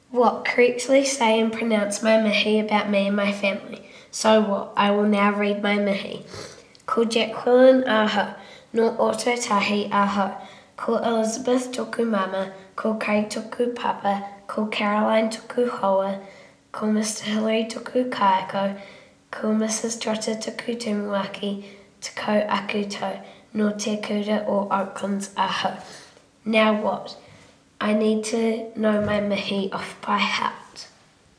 What? Correctly say and pronounce my mihi about me and my family. So what? I will now read my mihi. Ko Jacqueline aho, no oto tahi aho. Ko Elizabeth toku mama, ko Craig toku papa, ko Caroline toku hoa, ko Mr. Hillary toku kaiko, ko Mrs. Trotter toku tumuaki, te ko akuto, no te kuta or Oaklands aho. Now what? I need to know my mihi off by heart.